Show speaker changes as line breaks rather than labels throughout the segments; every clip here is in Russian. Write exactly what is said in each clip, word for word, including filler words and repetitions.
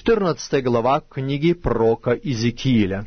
четырнадцатая глава книги пророка Иезекииля.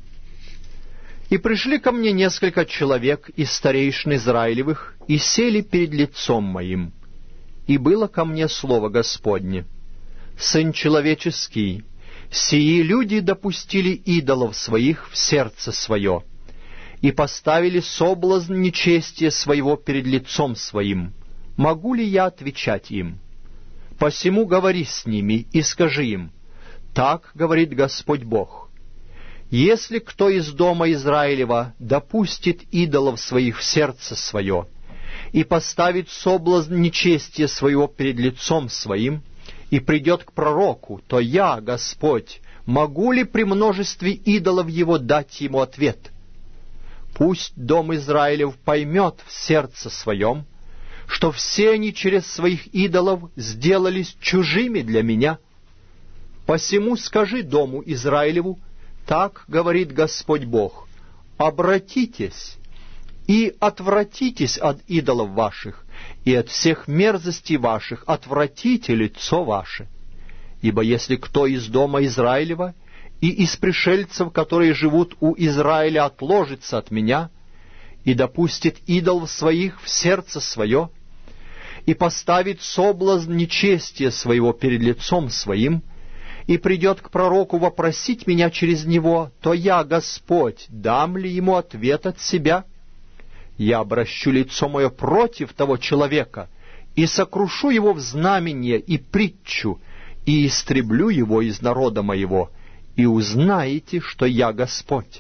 «И пришли ко мне несколько человек из старейшин Израилевых, и сели перед лицом моим. И было ко мне слово Господне: Сын человеческий, сии люди допустили идолов своих в сердце свое, и поставили соблазн нечестия своего перед лицом своим. Могу ли я отвечать им? Посему говори с ними и скажи им: так говорит Господь Бог. Если кто из дома Израилева допустит идолов своих в сердце свое и поставит соблазн нечестия своего перед лицом своим, и придет к пророку, то я, Господь, могу ли при множестве идолов его дать ему ответ? Пусть дом Израилев поймет в сердце своем, что все они через своих идолов сделались чужими для меня. Посему скажи дому Израилеву: так говорит Господь Бог: обратитесь и отвратитесь от идолов ваших, и от всех мерзостей ваших отвратите лицо ваше. Ибо если кто из дома Израилева и из пришельцев, которые живут у Израиля, отложится от меня и допустит идолов своих в сердце свое, и поставит соблазн нечестия своего перед лицом своим, и придет к пророку вопросить меня через него, то я, Господь, дам ли ему ответ от себя? Я обращу лицо мое против того человека и сокрушу его в знамение и притчу, и истреблю его из народа моего, и узнаете, что я Господь.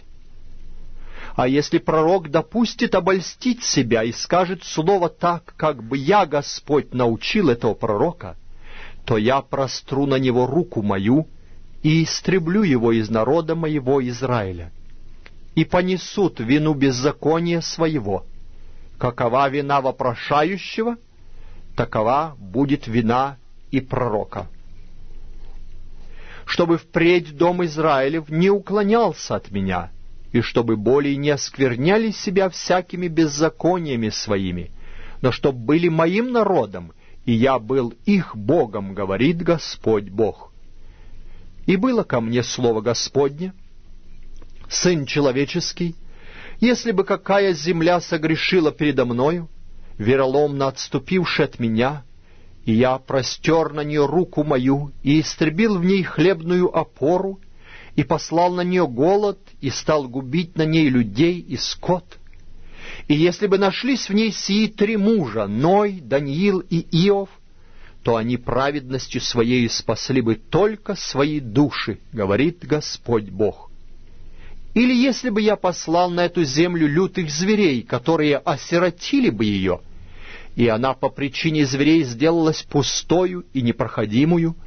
А если пророк допустит обольстить себя и скажет слово так, как бы я, Господь, научил этого пророка, то я простру на него руку мою и истреблю его из народа моего Израиля. И понесут вину беззакония своего. Какова вина вопрошающего, такова будет вина и пророка. Чтобы впредь дом Израилев не уклонялся от меня, и чтобы более не оскверняли себя всякими беззакониями своими, но чтоб были моим народом, и я был их Богом, говорит Господь Бог. И было ко мне слово Господне: Сын человеческий, если бы какая земля согрешила передо мною, вероломно отступивши от меня, и я простер на нее руку мою, и истребил в ней хлебную опору, и послал на нее голод, и стал губить на ней людей и скот, и если бы нашлись в ней сии три мужа, Ной, Даниил и Иов, то они праведностью своей спасли бы только свои души, говорит Господь Бог. Или если бы я послал на эту землю лютых зверей, которые осиротили бы ее, и она по причине зверей сделалась пустою и непроходимую,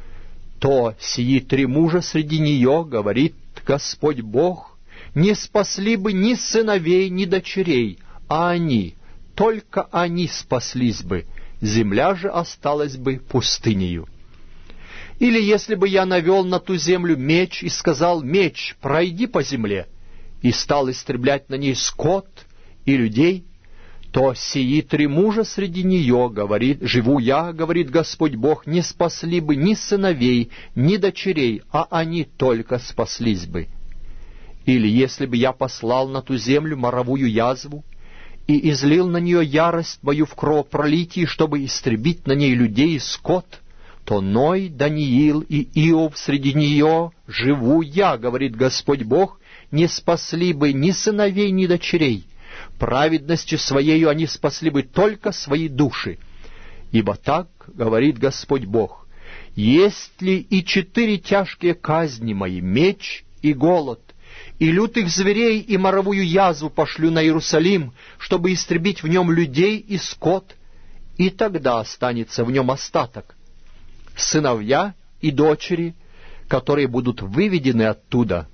то сии три мужа среди нее, говорит Господь Бог, не спасли бы ни сыновей, ни дочерей, а они, только они спаслись бы, земля же осталась бы пустынею. Или если бы я навел на ту землю меч и сказал: меч, пройди по земле, и стал истреблять на ней скот и людей, то сии три мужа среди нее, говорит, живу я, говорит Господь Бог, не спасли бы ни сыновей, ни дочерей, а они только спаслись бы. Или если бы я послал на ту землю моровую язву и излил на нее ярость мою в кровопролитии, чтобы истребить на ней людей и скот, то Ной, Даниил и Иов среди нее, живу я, говорит Господь Бог, не спасли бы ни сыновей, ни дочерей. Праведностью своею они спасли бы только свои души. Ибо так говорит Господь Бог: есть ли и четыре тяжкие казни мои, меч и голод, и лютых зверей и моровую язву пошлю на Иерусалим, чтобы истребить в нем людей и скот, и тогда останется в нем остаток, сыновья и дочери, которые будут выведены оттуда.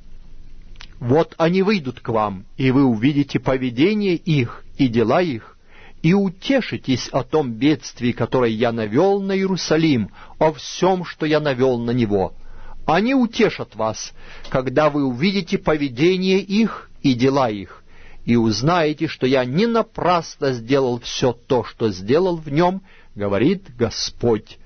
Вот они выйдут к вам, и вы увидите поведение их и дела их, и утешитесь о том бедствии, которое я навел на Иерусалим, о всем, что я навел на него. Они утешат вас, когда вы увидите поведение их и дела их, и узнаете, что я не напрасно сделал все то, что сделал в нем, говорит Господь